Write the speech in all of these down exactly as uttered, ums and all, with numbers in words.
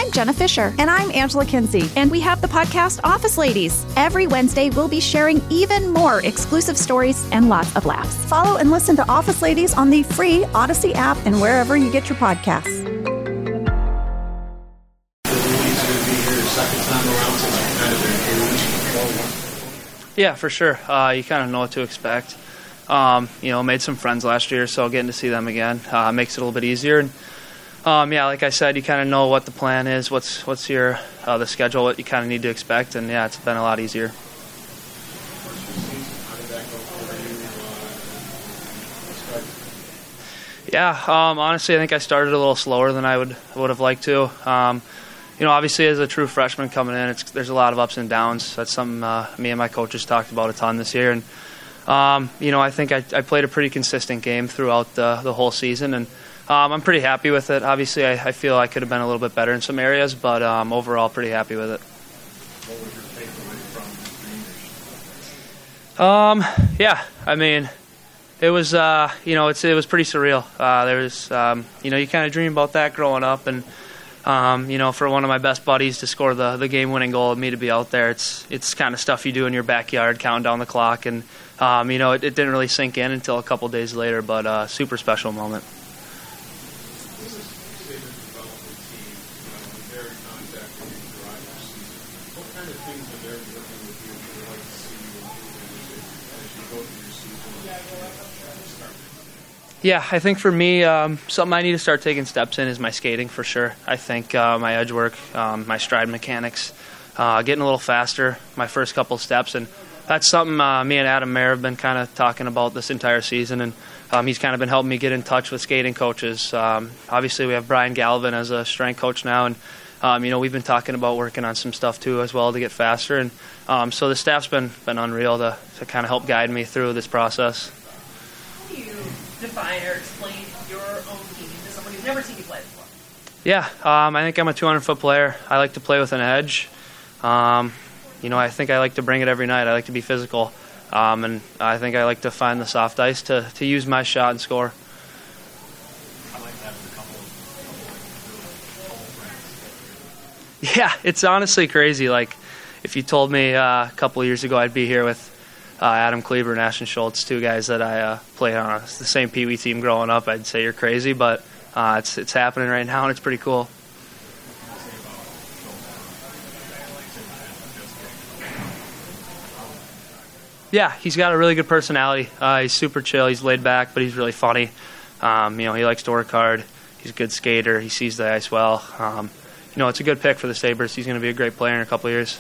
I'm Jenna Fisher. And I'm Angela Kinsey. And we have the podcast Office Ladies. Every Wednesday, we'll be sharing even more exclusive stories and lots of laughs. Follow and listen to Office Ladies on the free Odyssey app and wherever you get your podcasts. Yeah, for sure. Uh, you kind of know what to expect. Um, you know, made some friends last year, so getting to see them again uh, makes it a little bit easier. And um, yeah, like I said, you kind of know what the plan is, what's what's your uh, the schedule, what you kind of need to expect, and yeah, it's been a lot easier. Yeah, um, honestly, I think I started a little slower than I would would have liked to. Um, You know, obviously, as a true freshman coming in, it's, there's a lot of ups and downs. That's something uh, me and my coaches talked about a ton this year. And, um, you know, I think I, I played a pretty consistent game throughout the, the whole season. And um, I'm pretty happy with it. Obviously, I, I feel I could have been a little bit better in some areas, but um, overall, pretty happy with it. What was your takeaway from the Um, yeah, I mean, it was, uh, you know, it's, it was pretty surreal. Uh, there was, um, you know, you kind of dream about that growing up. And, Um, you know, for one of my best buddies to score the, the game-winning goal and me to be out there, it's it's kind of stuff you do in your backyard, counting down the clock. And, um, you know, it, it didn't really sink in until a couple days later, but uh, super special moment. Yeah, I think for me, um, something I need to start taking steps in is my skating for sure. I think uh, my edge work, um, my stride mechanics, uh, getting a little faster, my first couple steps. And that's something uh, me and Adam Mayer have been kind of talking about this entire season. And um, he's kind of been helping me get in touch with skating coaches. Um, obviously, we have Brian Galvin as a strength coach now. And, um, you know, we've been talking about working on some stuff too as well to get faster. And um, so the staff's been, been unreal to, to kind of help guide me through this process. How do you define or explain your own team to someone who's never seen you play before? Yeah, um, I think I'm a two hundred foot player. I like to play with an edge. Um, you know, I think I like to bring it every night. I like to be physical. Um, and I think I like to find the soft ice to, to use my shot and score. I like that with a couple of, couple of friends. Yeah, it's honestly crazy. Like, if you told me uh, a couple of years ago I'd be here with Uh, Adam Kleber and Ashton Schultz, two guys that I uh, played on a, the same Pee Wee team growing up, I'd say you're crazy, but uh, it's it's happening right now, and it's pretty cool. Yeah, he's got a really good personality. Uh, he's super chill. He's laid back, but he's really funny. Um, you know, he likes to work hard. He's a good skater. He sees the ice well. Um, you know, it's a good pick for the Sabres. He's going to be a great player in a couple of years.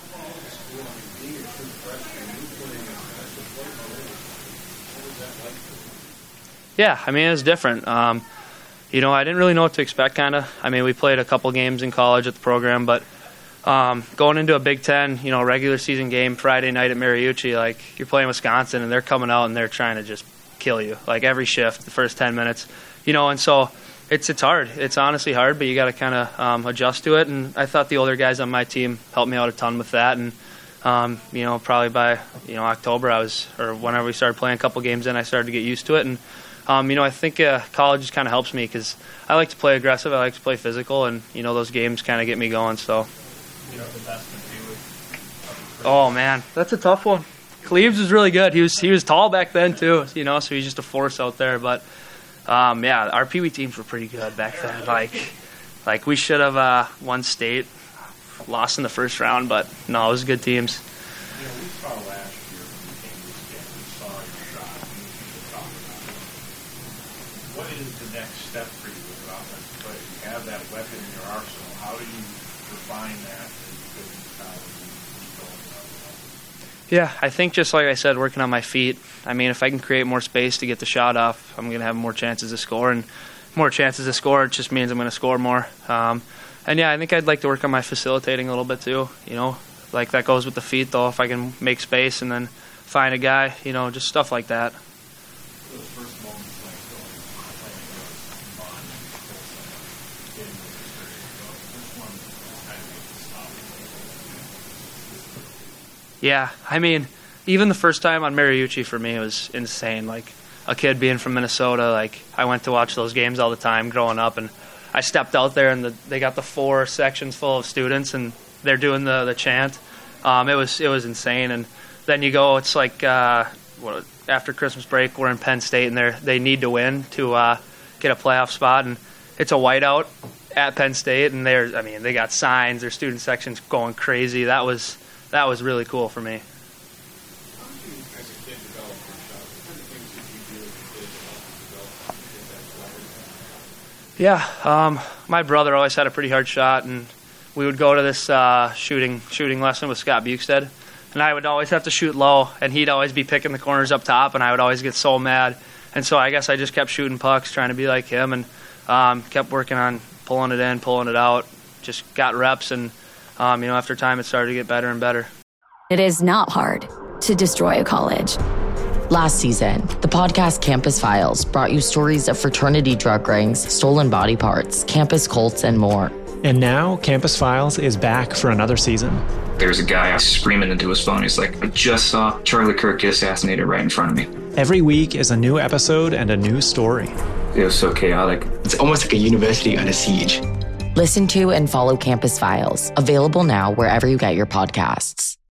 Yeah, I mean, it was different. Um, you know, I didn't really know what to expect, kind of. I mean, we played a couple games in college at the program, but um, going into a Big Ten, you know, regular season game Friday night at Mariucci, like, you're playing Wisconsin, and they're coming out and they're trying to just kill you, like, every shift, the first ten minutes. You know, and so it's it's hard. It's honestly hard, but you got to kind of um, adjust to it. And I thought the older guys on my team helped me out a ton with that. And, um, you know, probably by, you know, October, I was, or whenever we started playing a couple games in, I started to get used to it. And, Um, you know, I think uh, college just kind of helps me because I like to play aggressive. I like to play physical, and, you know, those games kind of get me going. So, You know, the best of you. oh, man, that's a tough one. Cleaves was really good. He was he was tall back then, too, you know, so he's just a force out there. But, um, yeah, our Pee Wee teams were pretty good back then. Like, like we should have uh, won state, lost in the first round, but, no, it was good teams. You know, we saw last year when you came to this game, we saw your shot, and we should talk about it. What is the next step for you with offensive play? You have that weapon in your arsenal. How do you refine that as you go into college and keep going? Yeah, I think just like I said, working on my feet. I mean, if I can create more space to get the shot off, I'm going to have more chances to score. And more chances to score, it just means I'm going to score more. Um, and, yeah, I think I'd like to work on my facilitating a little bit too. You know, like that goes with the feet, though. If I can make space and then find a guy, you know, just stuff like that. Those first moments like going, playing against Vaughn and Colson, getting those experiences, which one kind of makes the stop? Yeah, I mean, even the first time on Mariucci for me was insane. Like, a kid being from Minnesota, like, I went to watch those games all the time growing up, and I stepped out there and the, they got the four sections full of students and they're doing the, the chant. Um, it was it was insane. And then you go, it's like uh, what, after Christmas break, we're in Penn State and they they need to win to uh, get a playoff spot. And it's a whiteout at Penn State, and they're I mean they got signs, their student section's going crazy. That was that was really cool for me. How did you, as a kid, develop your shot? What kind of things did you do as a kid to help you develop and get that leverage? Yeah, um, my brother always had a pretty hard shot, and we would go to this uh, shooting shooting lesson with Scott Bukestad, and I would always have to shoot low, and he'd always be picking the corners up top, and I would always get so mad. And so I guess I just kept shooting pucks, trying to be like him, and um, kept working on pulling it in, pulling it out, just got reps, and um, you know, after time it started to get better and better. It is not hard to destroy a college. Last season, the podcast Campus Files brought you stories of fraternity drug rings, stolen body parts, campus cults, and more. And now, Campus Files is back for another season. There's a guy screaming into his phone. He's like, I just saw Charlie Kirk get assassinated right in front of me. Every week is a new episode and a new story. It was so chaotic. It's almost like a university under siege. Listen to and follow Campus Files, available now wherever you get your podcasts.